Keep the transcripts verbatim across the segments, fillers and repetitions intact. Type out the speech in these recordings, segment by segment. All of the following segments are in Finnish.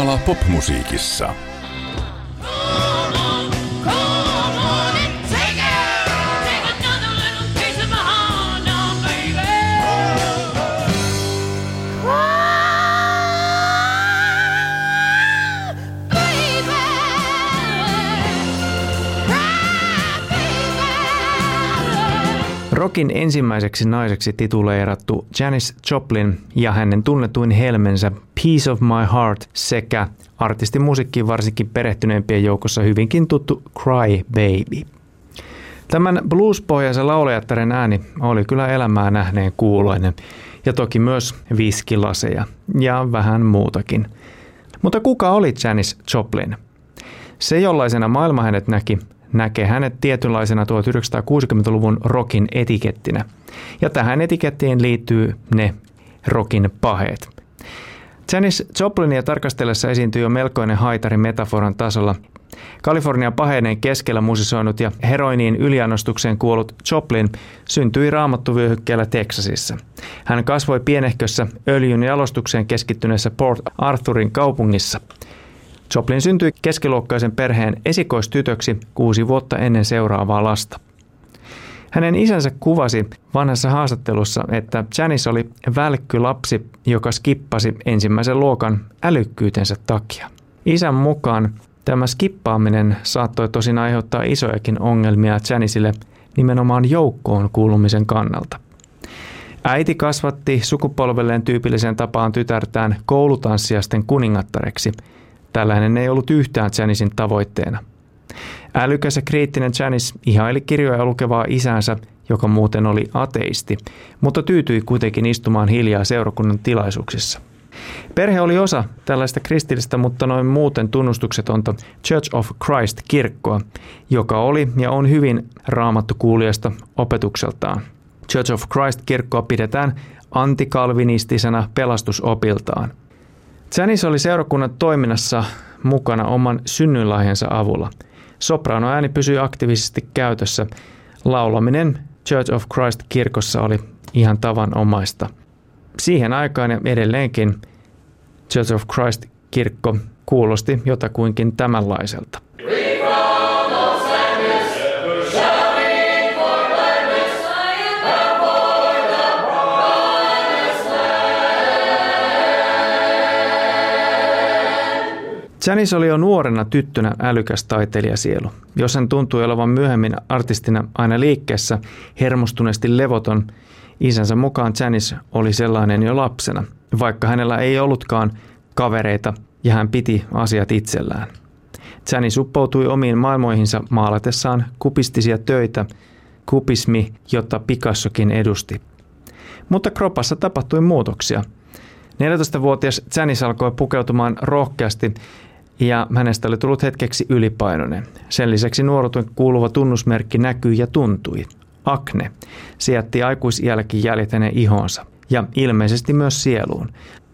Skala popmusiikissa. Rockin ensimmäiseksi naiseksi tituleerattu Janis Joplin ja hänen tunnetuin helmensä Piece of My Heart sekä artistin musiikkiin varsinkin perehtyneempien joukossa hyvinkin tuttu Cry Baby. Tämän bluespohjaisen laulajattaren ääni oli kyllä elämää nähneen kuuloinen ja toki myös viskilaseja ja vähän muutakin. Mutta kuka oli Janis Joplin? Se, jollaisena maailma hänet näki, näkee hänet tietynlaisena tuhatyhdeksänsataakuusikymmentäluvun rockin etikettinä. Ja tähän etikettiin liittyy ne rockin paheet. Janis Joplinia tarkastellessa esiintyy jo melkoinen haitari metaforan tasolla. Kalifornian paheiden keskellä musisoinut ja heroiniin yliannostukseen kuollut Joplin syntyi raamattuvyöhykkeellä Teksasissa. Hän kasvoi pienehkössä öljyn jalostukseen keskittyneessä Port Arthurin kaupungissa. Joplin syntyi keskiluokkaisen perheen esikoistytöksi kuusi vuotta ennen seuraavaa lasta. Hänen isänsä kuvasi vanhassa haastattelussa, että Janis oli välkky lapsi, joka skippasi ensimmäisen luokan älykkyytensä takia. Isän mukaan tämä skippaaminen saattoi tosin aiheuttaa isojakin ongelmia Janisille nimenomaan joukkoon kuulumisen kannalta. Äiti kasvatti sukupolvelleen tyypilliseen tapaan tytärtään koulutanssijasten kuningattareksi. Tällainen ei ollut yhtään Janisin tavoitteena. Älykäs ja kriittinen Janis ihaili kirjoja lukevaa isänsä, joka muuten oli ateisti, mutta tyytyi kuitenkin istumaan hiljaa seurakunnan tilaisuuksissa. Perhe oli osa tällaista kristillistä, mutta noin muuten tunnustuksetonta Church of Christ-kirkkoa, joka oli ja on hyvin raamattukuulijasta opetukseltaan. Church of Christ-kirkkoa pidetään antikalvinistisena pelastusopiltaan. Janis oli seurakunnan toiminnassa mukana oman synnyinlahjansa avulla. Sopranoääni pysyi aktiivisesti käytössä. Laulaminen Church of Christ-kirkossa oli ihan tavanomaista. Siihen aikaan ja edelleenkin Church of Christ-kirkko kuulosti jotakuinkin tämänlaiselta. Janis oli jo nuorena tyttönä älykäs taiteilijasielu. Jos hän tuntui olevan myöhemmin artistina aina liikkeessä, hermostuneesti levoton, isänsä mukaan Janis oli sellainen jo lapsena, vaikka hänellä ei ollutkaan kavereita ja hän piti asiat itsellään. Janis uppoutui omiin maailmoihinsa maalatessaan kubistisia töitä, kubismi, jota Picassokin edusti. Mutta kropassa tapahtui muutoksia. neljätoistavuotias Janis alkoi pukeutumaan rohkeasti ja hänestä oli tullut hetkeksi ylipainoinen. Sen lisäksi nuoruuden kuuluva tunnusmerkki näkyi ja tuntui. Akne. Se jätti aikuisiälläkin jäljet hänen ihonsa ja ilmeisesti myös sieluun.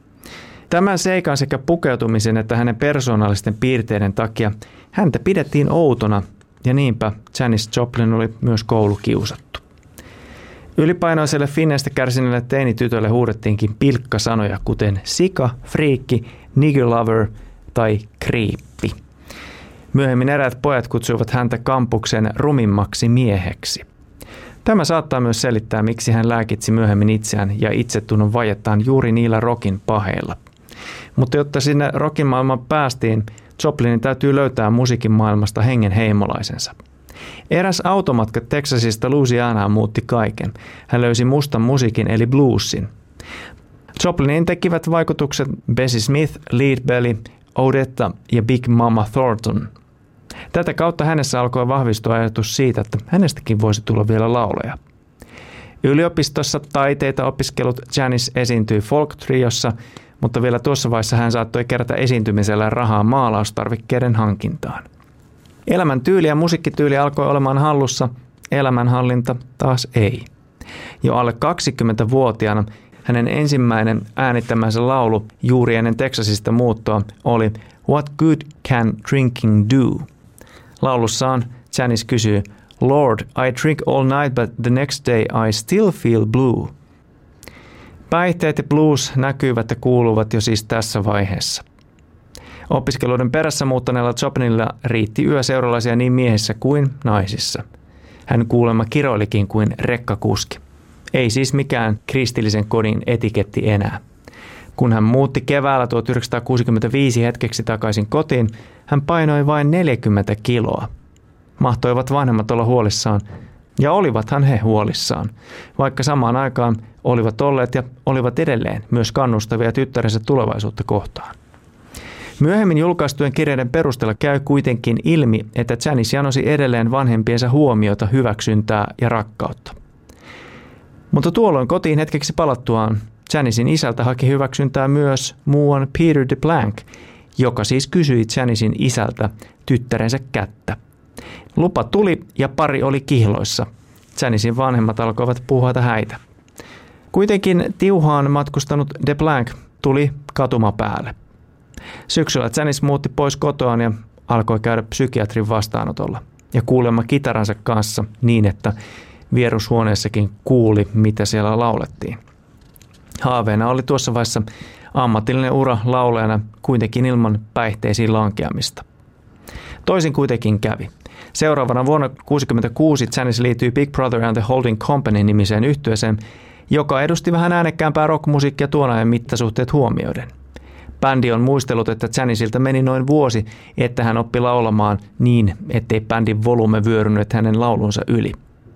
Tämän seikan sekä pukeutumisen että hänen persoonallisten piirteiden takia häntä pidettiin outona ja niinpä Janis Joplin oli myös koulukiusattu. Ylipainoiselle finneistä kärsineelle teinitytölle huudettiinkin pilkkasanoja kuten sika, friikki, nigger lover tai kriippi. Myöhemmin eräät pojat kutsuivat häntä kampuksen rumimmaksi mieheksi. Tämä saattaa myös selittää, miksi hän lääkitsi myöhemmin itseään ja itsetunnon vajettaan juuri niillä rockin paheilla. Mutta jotta sinne rockin maailmaan päästiin, Joplinin täytyy löytää musiikin maailmasta hengen heimolaisensa. Eräs automatka Texasista Louisianaan muutti kaiken. Hän löysi mustan musiikin eli bluesin. Joplinin tekivät vaikutukset Bessie Smith, Lead Belly, Odetta ja Big Mama Thornton. Tätä kautta hänessä alkoi vahvistua ajatus siitä, että hänestäkin voisi tulla vielä laulaja. Yliopistossa taiteita opiskellut Janis esiintyi folk-triossa, mutta vielä tuossa vaiheessa hän saattoi kerätä esiintymisellä rahaa maalaustarvikkeiden hankintaan. Elämäntyyli ja musiikkityyli alkoi olemaan hallussa, elämänhallinta taas ei. Jo alle kaksikymmentävuotiaana hänen ensimmäinen äänittämänsä laulu juuri ennen Texasista muuttoa oli What Good Can Drinking Do? Laulussaan Janis kysyy, Lord, I drink all night but the next day I still feel blue. Päihteet ja blues näkyvät ja kuuluvat jo siis tässä vaiheessa. Opiskeluiden perässä muuttaneella Joplinilla riitti yöseuralaisia niin miehissä kuin naisissa. Hän kuulemma kiroilikin kuin rekkakuski. Ei siis mikään kristillisen kodin etiketti enää. Kun hän muutti keväällä tuhatyhdeksänsataakuusikymmentäviisi hetkeksi takaisin kotiin, hän painoi vain neljäkymmentä kiloa. Mahtoivat vanhemmat olla huolissaan, ja olivathan he huolissaan, vaikka samaan aikaan olivat olleet ja olivat edelleen myös kannustavia tyttärensä tulevaisuutta kohtaan. Myöhemmin julkaistujen kirjeiden perusteella käy kuitenkin ilmi, että Janice janosi edelleen vanhempiensa huomiota, hyväksyntää ja rakkautta. Mutta tuolloin kotiin hetkeksi palattuaan Janicen isältä haki hyväksyntää myös muuan Peter DeBlanc, joka siis kysyi Janicen isältä tyttärensä kättä. Lupa tuli ja pari oli kihloissa. Janicen vanhemmat alkoivat puuhata häitä. Kuitenkin tiuhaan matkustanut DeBlanc tuli katumapäälle. Syksyllä Janice muutti pois kotoaan ja alkoi käydä psykiatrin vastaanotolla. Ja kuulemma kitaransa kanssa niin, että vierushuoneessakin kuuli, mitä siellä laulettiin. Haaveena oli tuossa vaiheessa ammatillinen ura laulajana kuitenkin ilman päihteisiin lankeamista. Toisin kuitenkin kävi. Seuraavana vuonna tuhatyhdeksänsataakuusikymmentäkuusi Janice liittyi Big Brother and the Holding Company -nimiseen yhtyeeseen, joka edusti vähän äänekkäämpää rockmusiikkia tuon ajan mittasuhteet huomioiden. Bändi on muistellut, että Janicilta meni noin vuosi, että hän oppi laulamaan niin, ettei bändin volume vyörynyt hänen laulunsa yli.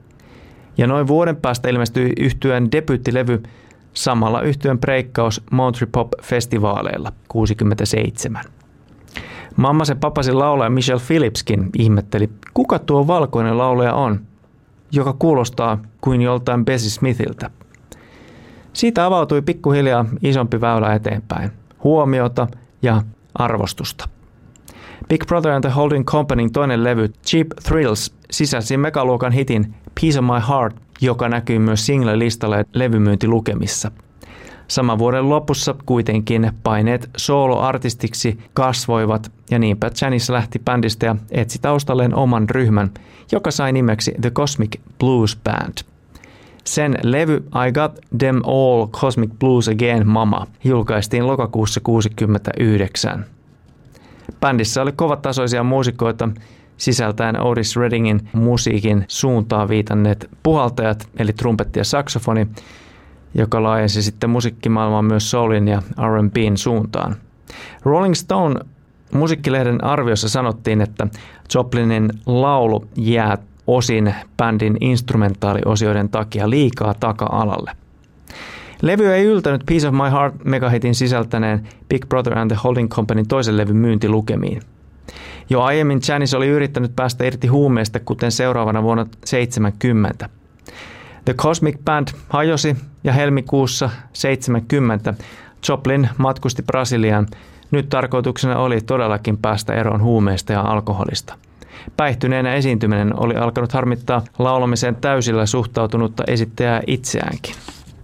Ja noin vuoden päästä ilmestyi yhtyeen debyyttilevy, samalla yhtyeen breikkaus Monterey Pop-festivaaleilla kuusikymmentäseitsemän. Mammasen papasin laulaja Michelle Phillipskin ihmetteli, kuka tuo valkoinen laulaja on, joka kuulostaa kuin joltain Bessie Smithiltä. Siitä avautui pikkuhiljaa isompi väylä eteenpäin, huomiota ja arvostusta. Big Brother and the Holding Companyn toinen levy Cheap Thrills sisälsi megaluokan hitin Piece of My Heart, joka näkyy myös single-listalla ja levymyyntilukemissa. Saman vuoden lopussa kuitenkin paineet soloartistiksi kasvoivat ja niinpä Janice lähti bändistä ja etsi taustalleen oman ryhmän, joka sai nimeksi The Cosmic Blues Band. Sen levy I Got Them All Cosmic Blues Again Mama julkaistiin lokakuussa kuusikymmentäyhdeksän. Bändissä oli kovatasoisia muusikoita sisältäen Otis Reddingin musiikin suuntaan viitanneet puhaltajat eli trumpetti ja saksofoni, joka laajensi sitten musiikkimaailmaa myös soulin ja R and B:n suuntaan. Rolling Stone musiikkilehden arviossa sanottiin, että Joplinin laulu jää osin bändin instrumentaaliosioiden takia liikaa taka-alalle. Levy ei yltänyt Piece of My Heart megahitin sisältäneen Big Brother and the Holding Companyn toisen levyn myyntilukemiin. Jo aiemmin Janice oli yrittänyt päästä irti huumeista, kuten seuraavana vuonna seitsemänkymmentä. The Cosmic Band hajosi ja helmikuussa seitsemänkymmentä Joplin matkusti Brasiliaan. Nyt tarkoituksena oli todellakin päästä eroon huumeista ja alkoholista. Päihtyneenä esiintyminen oli alkanut harmittaa laulamiseen täysillä suhtautunutta esittäjää itseäänkin.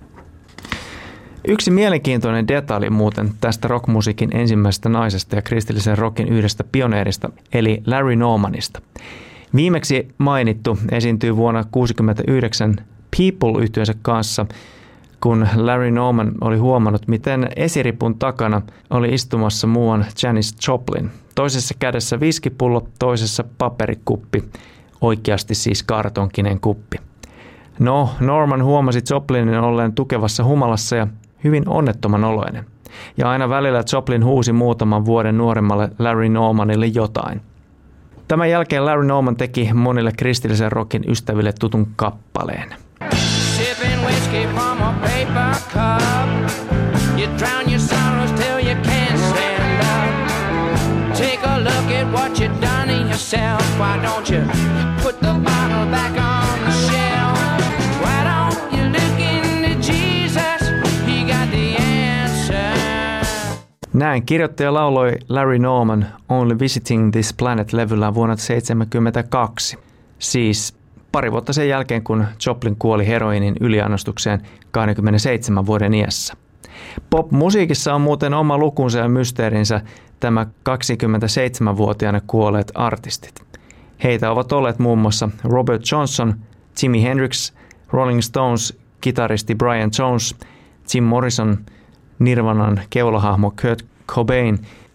Yksi mielenkiintoinen detalji muuten tästä rockmusiikin ensimmäisestä naisesta ja kristillisen rockin yhdestä pioneerista, eli Larry Normanista. Viimeksi mainittu esiintyi vuonna tuhatyhdeksänsataakuusikymmentäyhdeksän People-yhtyönsä kanssa, kun Larry Norman oli huomannut, miten esiripun takana oli istumassa muuan Janis Joplin. Toisessa kädessä viskipullo, toisessa paperikuppi, oikeasti siis kartonkinen kuppi. No, Norman huomasi Joplinin olleen tukevassa humalassa ja hyvin onnettoman oloinen. Ja aina välillä Joplin huusi muutaman vuoden nuoremmalle Larry Normanille jotain. Tämän jälkeen Larry Norman teki monille kristillisen rockin ystäville tutun kappaleen. Sipping whiskey from a paper cup. You drown your sorrows till you can't stand up. Take a look at what you've done in yourself. Why don't you put the bottle back on the shelf? Why don't you look into Jesus? He got the answer. Näin kirjoittaja lauloi Larry Norman Only Visiting This Planet-levyllä vuonna seitsemänkymmentäkaksi. Siis pari vuotta sen jälkeen, kun Joplin kuoli heroinin yliannostukseen kaksikymmentäseitsemän vuoden iässä. Pop-musiikissa on muuten oma lukunsa ja mysteerinsä tämä kaksikymmentäseitsemänvuotiaana kuolleet artistit. Heitä ovat olleet muun muassa Robert Johnson, Jimi Hendrix, Rolling Stones, kitaristi Brian Jones, Jim Morrison, Nirvanan keulahahmo Kurt Cobain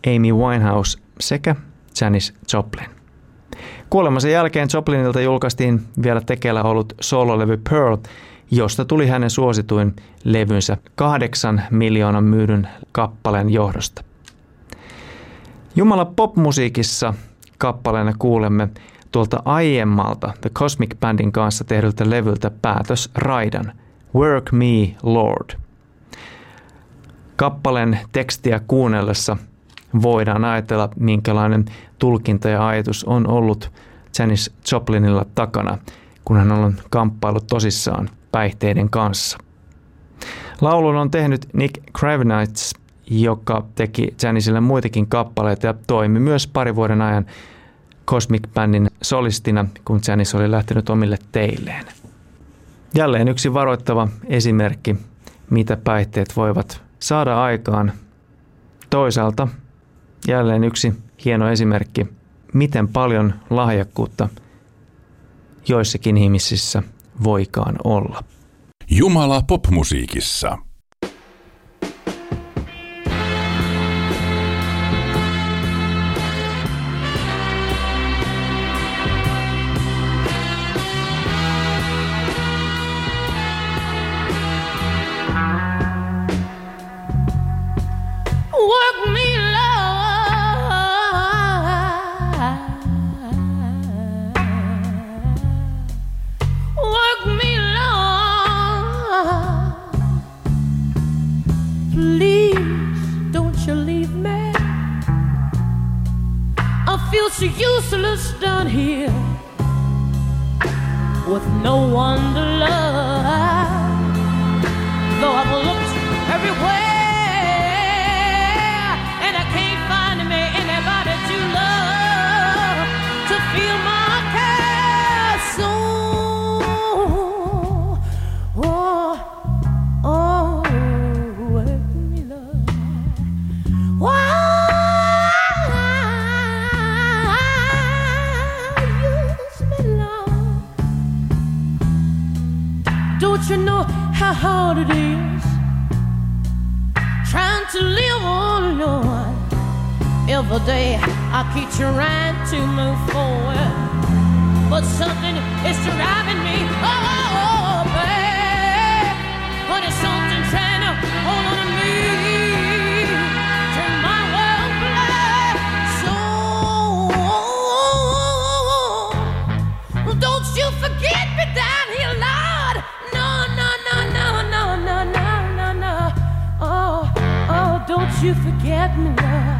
Amy Winehouse sekä Janis Joplin. Kuolemansa jälkeen Joplinilta julkaistiin vielä tekeillä ollut soololevy Pearl, josta tuli hänen suosituin levynsä kahdeksan miljoonan myydyn kappaleen johdosta. Jumala popmusiikissa kappaleena kuulemme tuolta aiemmalta The Cosmic Bandin kanssa tehdyltä levyltä Päätös raidan Work Me Lord. Kappaleen tekstiä kuunnellessa voidaan ajatella, minkälainen tulkinta ja ajatus on ollut Janis Joplinilla takana, kun hän on kamppailut tosissaan päihteiden kanssa. Laulun on tehnyt Nick Kravitz, joka teki Janisille muitakin kappaleita ja toimi myös pari vuoden ajan Cosmic Bandin solistina, kun Janis oli lähtenyt omille teilleen. Jälleen yksi varoittava esimerkki, mitä päihteet voivat saada aikaan. Toisaalta jälleen yksi hieno esimerkki, miten paljon lahjakkuutta joissakin ihmisissä voikaan olla. Jumala popmusiikissa. Work me, Lord. Work me, Lord. Please don't you leave me. I feel so useless down here with no one to love. Though I've looked everywhere, don't you know how hard it is trying to live on, Lord? Every day I keep trying to move forward, but something is driving me. Oh, babe, but it's something trying to hold on to me. Turn my world black. So don't you forget me down here, Lord. No, no, no, no, no, no, no, no, no. Oh, oh, don't you forget me, Lord.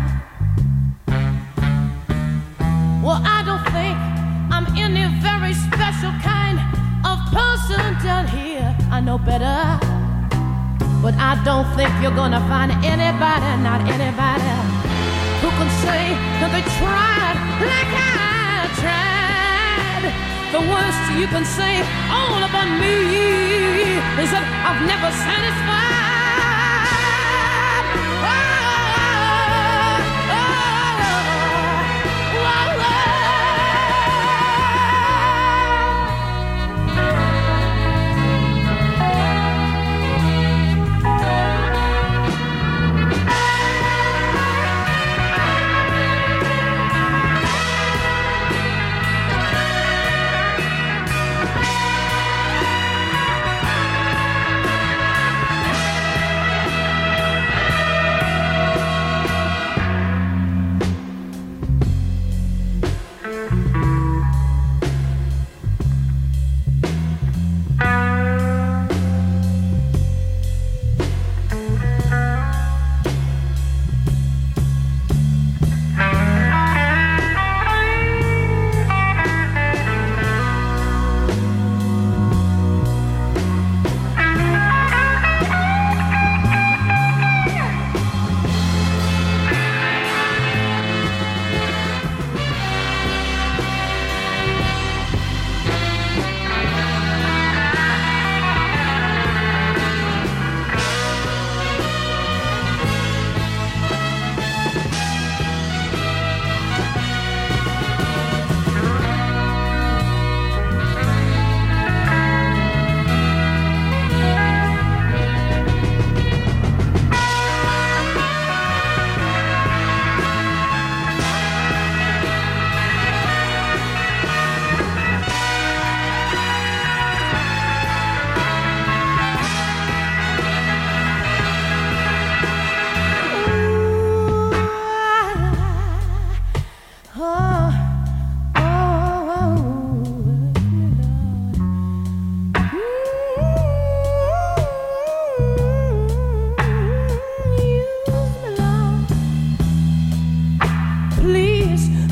Well, I don't think I'm any very special kind of person down here. I know better, but I don't think you're gonna find anybody, not anybody, who can say that they tried like I tried. The worst you can say all about me is that I've never satisfied.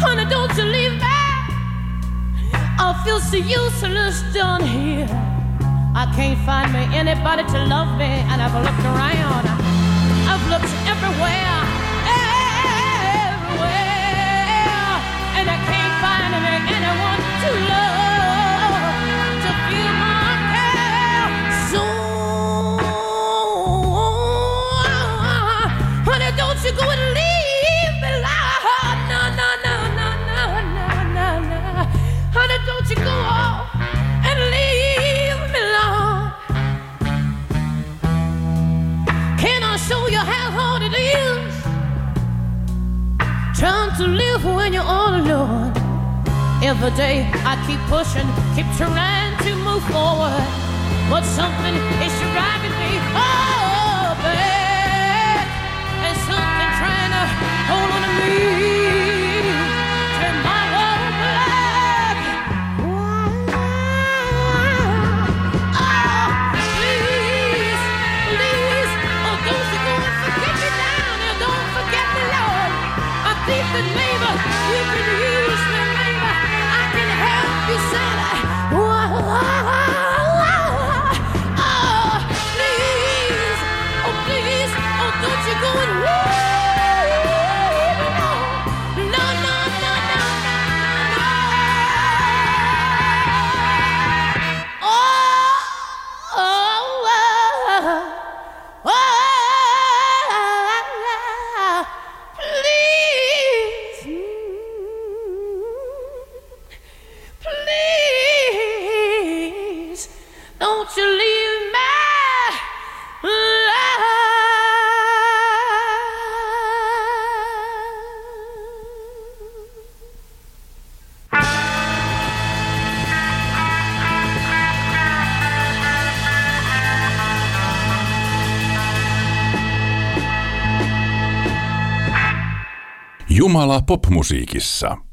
Honey, don't you leave me. I feel so useless down here. I can't find me anybody to love me, and I've looked around. I've looked everywhere, everywhere, and I can't find me anyone to love, to feel my care. So, honey, don't you go and leave me, Lord. No, no, no, no, no, no, no, no. Honey, don't you go off and leave me, Lord. Can I show you how hard it is trying to live when you're all alone? Every day I keep pushing, keep trying to move forward, but something is driving me oh back, and something trying to hold on to me, turn my world black. Oh, please, please, oh, don't you go and forget me down there, don't forget me, Lord. I think that maybe you can use me, maybe I can help you say that. Oh, please, oh, please, oh, don't you go and woo. No, no, no, no, no, no. Oh, oh, oh, oh, please, please, don't you leave me, Jumala popmusiikissa.